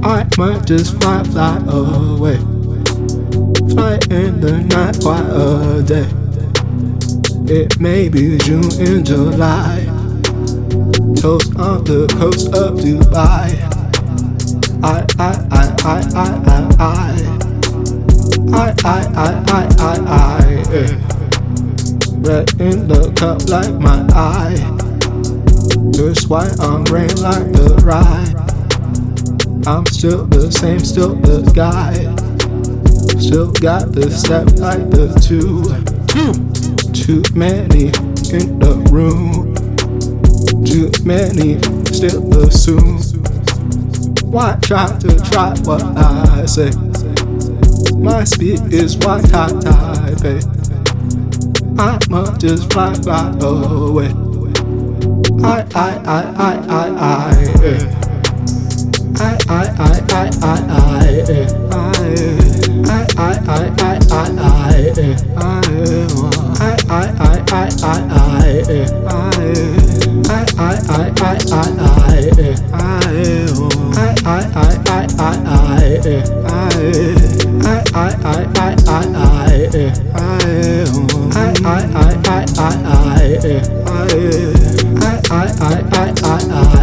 I might just fly away. Fly in the night, quiet a day. It may be June and July. Toast on the coast of Dubai. I red in the cup like my eye. Just white on rain like the ride. I'm still the same, still the guy. Still got the step like the two. Too many in the room. Too many still assume. Why try what I say? My speed is white high, babe. I'ma just fly away. I